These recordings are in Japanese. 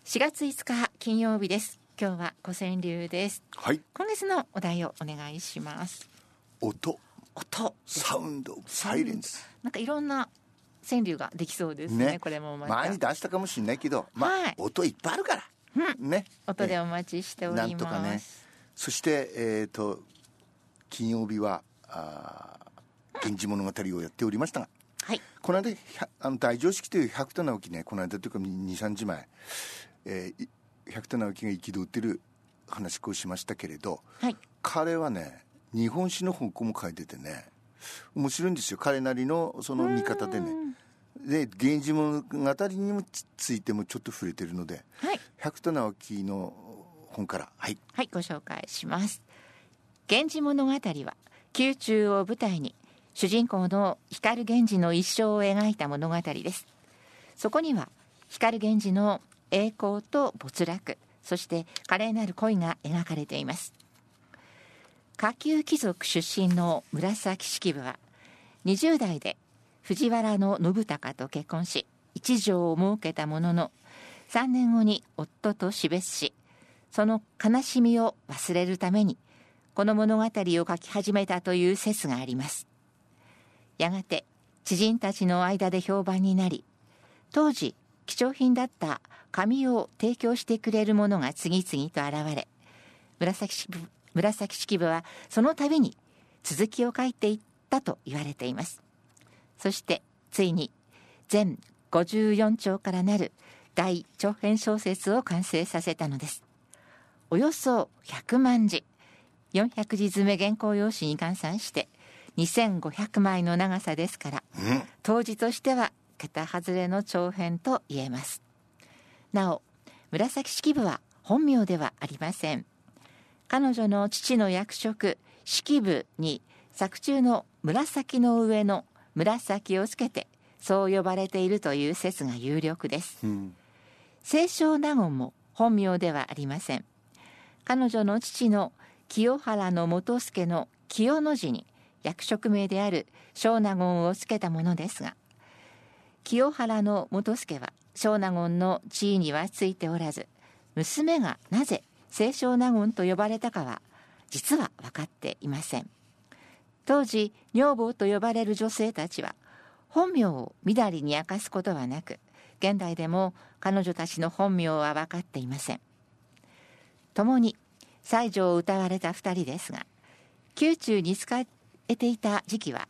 4月5日金曜日です。今日は古川流です。 はい。 今月のお題をお願いします。 音、サウンド、サイレンス。 なんかいろんな川柳ができそうですね。これもまた前に出したかもしれないけど、 はい、 音いっぱいあるから、ね。 音でお待ちしております。 なんとかね。そして金曜日は源氏物語をやっておりましたが、 はい、 この間大常識という百田直樹ね、この間というか 2,3 時前、百田直樹が憤ってる話をしましたけれど、 はい、彼はね日本史の本も書いててね、面白いんですよ。彼なりのその見方でね。で源氏物語にもついてもちょっと触れてるので、 はい、 百田直樹の本からはい、 ご紹介します。源氏物語は宮中を舞台に主人公の光源氏の一生を描いた物語です。そこには光源氏の栄光と没落、そして華麗なる恋が描かれています。下級貴族出身の紫式部は20代で藤原信孝と結婚し一女を設けたものの、3年後に夫と死別し、その悲しみを忘れるためにこの物語を書き始めたという説があります。やがて知人たちの間で評判になり、当時貴重品だった紙を提供してくれる者が次々と現れ、紫式部はその度に続きを書いていったと言われています。そしてついに全54兆からなる大長編小説を完成させたのです。およそ100万字、400字詰め原稿用紙に換算して2500枚の長さですから、当時としては桁外れの長編と言えます。なお、紫式部は本名ではありません。彼女の父の役職式部に作中の紫の上の紫をつけてそう呼ばれているという説が有力です。清少納言も本名ではありません。彼女の父の清原の元助の清の字に役職名である少納言をつけたものですが、清原の元助は少納言の地位にはついておらず、娘がなぜ清少納言と呼ばれたかは実は分かっていません。当時女房と呼ばれる女性たちは本名をみだりに明かすことはなく、現代でも彼女たちの本名は分かっていません。共に西条を歌われた2人ですが、宮中に仕えていた時期は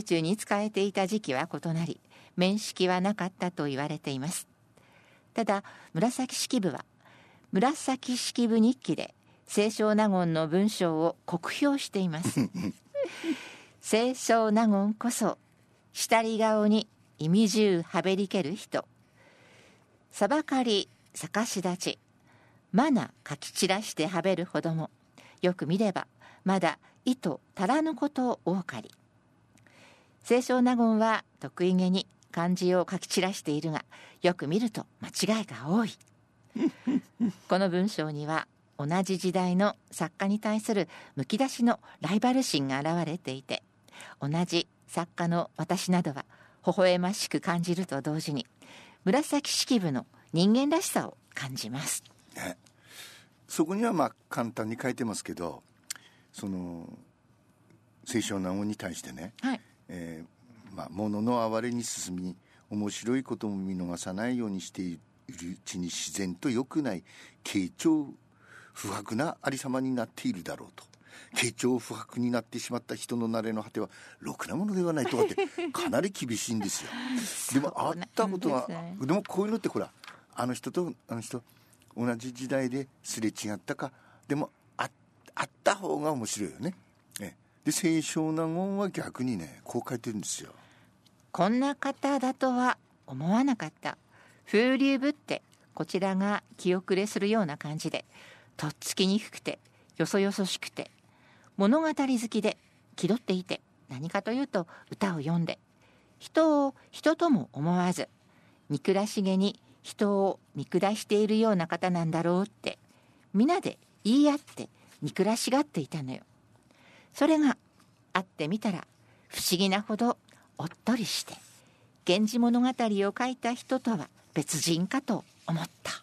異なり、面識はなかったと言われています。ただ紫式部は紫式部日記で清少納言の文章を酷評しています。清少納言こそ下り顔に意味中はべりける人、さばかり逆し立ち、まな書き散らしてはべるほども、よく見ればまだ意図足らぬこと多かり。清少納言は得意げに漢字を書き散らしているが、よく見ると間違いが多い。この文章には同じ時代の作家に対するむき出しのライバル心が現れていて、同じ作家の私などは微笑ましく感じると同時に、紫式部の人間らしさを感じます、 ね。そこには簡単に書いてますけど、その清少納言に対してね、 はい、 物の哀れに進み、面白いことも見逃さないようにしているうちに自然と良くない傾聴不白なありさまになっているだろうと。傾聴不白になってしまった人の慣れの果てはろくなものではないとかってかなり厳しいんですよ。でもあったことは、でもこういうのってほら、あの人とあの人同じ時代ですれ違ったか、でもあった方が面白いよね。で清少納言は逆にね、こう書いてるんですよ。 こんな方だとは思わなかった。風流ぶってこちらが気遅れするような感じで、とっつきにくくてよそよそしくて、物語好きで気取っていて、何かというと歌を読んで、人を人とも思わず憎らしげに人を見下しているような方なんだろうって、皆で言い合って憎らしがっていたのよ。それが会ってみたら不思議なほどおっとりして、源氏物語を書いた人とは別人かと思った。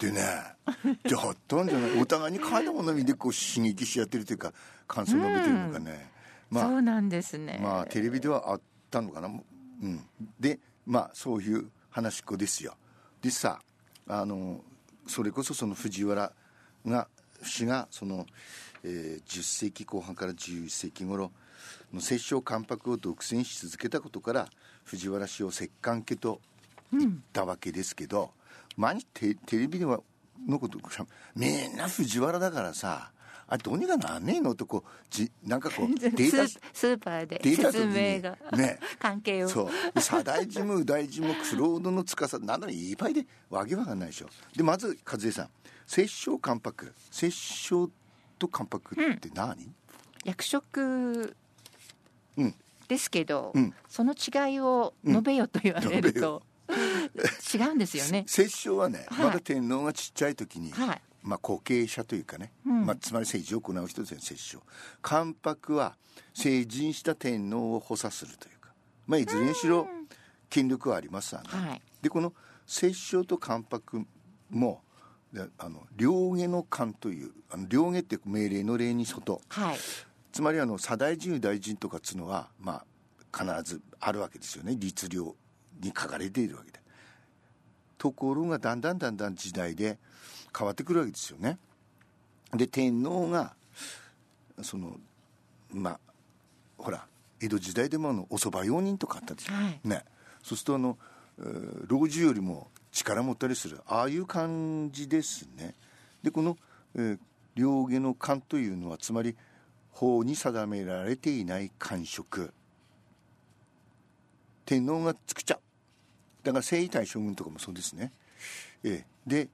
でねじゃあったんじゃないお互いに書いたものを見てこう刺激し合ってるというか感想を述べてるのかね、 そうなんですね。 テレビではあったのかな、でそういう話っ子ですよ。でさそれこそその藤原氏がその、10世紀後半から11世紀頃の摂政関白を独占し続けたことから藤原氏を摂関家と言ったわけですけど、毎日テレビではのことみんな藤原だからさどうにかなんねえのとなんかこうデータスーパーで説明が、 ね、 関係をそう左大臣も右大臣もクロードの司なんだろいっぱいでわけわかんないでしょ。でまず和江さん摂政関白摂政と関白って何、 役職ですけど、その違いを述べよと言われると、違うんですよね。 摂政はね、まだ天皇がちっちゃい時に、後継者というかね、つまり政治を行う人ですね摂政。関白は成人した天皇を補佐するというか、いずれにしろ権力はありますわね、でこの摂政と関白も両下の官という両下って命令の例に外、つまり左大臣右大臣とかつのは必ずあるわけですよね。律令に書かれているわけで、ところがだんだん時代で変わってくるわけですよね。で天皇がそのほら江戸時代でもお蕎麦用人とかあったでしょ、ね、そうすると老中よりも力持ったりするああいう感じですね。でこの、両下の官というのはつまり法に定められていない官職天皇が作っちゃう。だから征夷大将軍とかもそうですね。で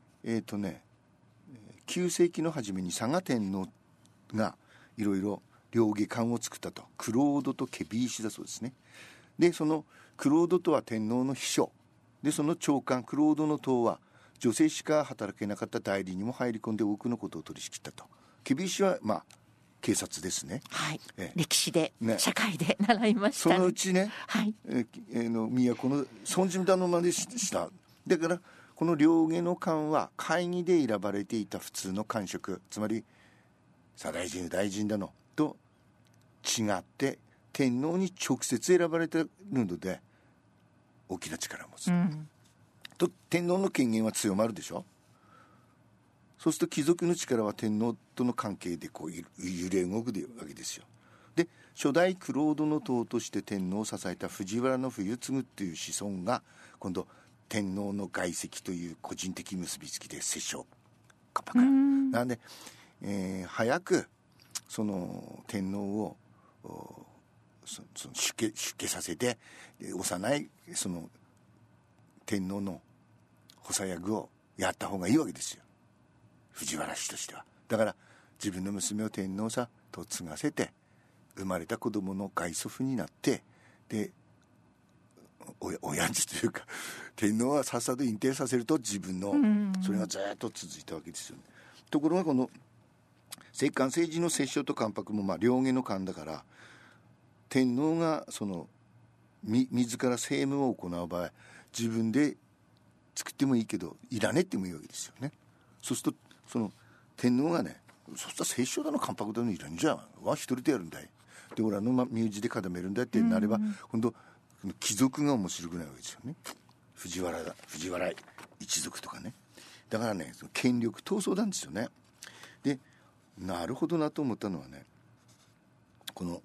9世紀の初めに嵯峨天皇がいろいろ両下官を作ったと。クロードとケビー氏だそうですね。でそのクロードとは天皇の秘書で、その長官クロードの党は女性しか働けなかった代理にも入り込んで多くのことを取り仕切ったと。ケビー氏は警察ですね、 歴史で、社会で習いましたね。 そのうちね、都の孫仁頼までした。だからこの両下の官は会議で選ばれていた普通の官職、つまり左大臣右大臣だのと違って天皇に直接選ばれているので大きな力を持つ、と天皇の権限は強まるでしょ。そうすると貴族の力は天皇との関係で揺れ動くわけですよ。で初代クロードの党として天皇を支えた藤原冬継という子孫が今度天皇の外戚という個人的結びつきで摂政カッパからなんで、早くその天皇を出家させて幼いその天皇の補佐役をやった方がいいわけですよ藤原氏としては。だから自分の娘を天皇さと継がせて生まれた子供の外祖父になってで親父というか天皇はさっさと隠蔽させると自分のそれがずっと続いたわけですよね。ところがこの摂関政治の摂政と関白も両下の官だから天皇がその自ら政務を行う場合自分で作ってもいいけどいらねってもいいわけですよね。そうするとその天皇がねそしたら摂政だの関白だのいらんじゃんわ一人でやるんだいで俺身内で固めるんだってなれば今度貴族が面白くないわけですよね。藤原一族とかね。だからねその権力闘争なんですよね。でなるほどなと思ったのはねこの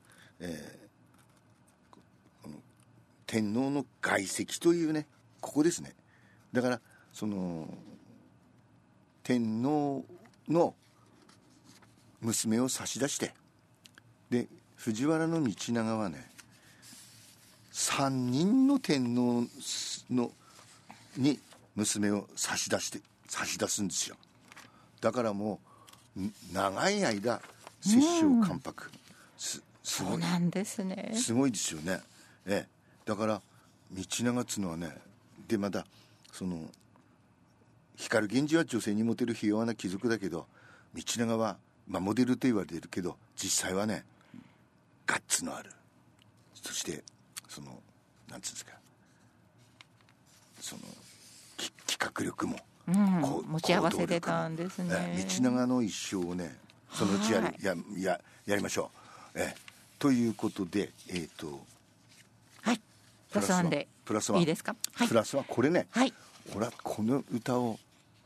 天皇の外戚というねここですね。だからその天皇の娘を差し出してで藤原道長はね3人の天皇に娘を差し出すんですよ。だからもう長い間摂政関白、すごいそうなんですね。 すごいですよね。だから道長っつうのはねでまだその光源氏は女性にモテるひ弱な貴族だけど道長は、モデルと言われてるけど実際はねガッツのあるそしてそのなんつうんですかその企画力も持ち合わせてたんですね。 道長の一生をね、そのうちやりましょう。ということで、 はい、プラスワンでプラスワンいいですか。はい、 プラスワン、これね、 はい、 俺はこの歌を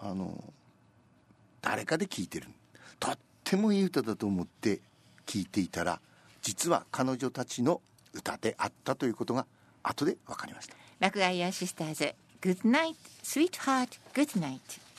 誰かで聴いてる、とってもいい歌だと思って聴いていたら、実は彼女たちの歌であったということが後で分かりました。 ラクアイアシスターズ、グッドナイトスイートハートグッドナイト。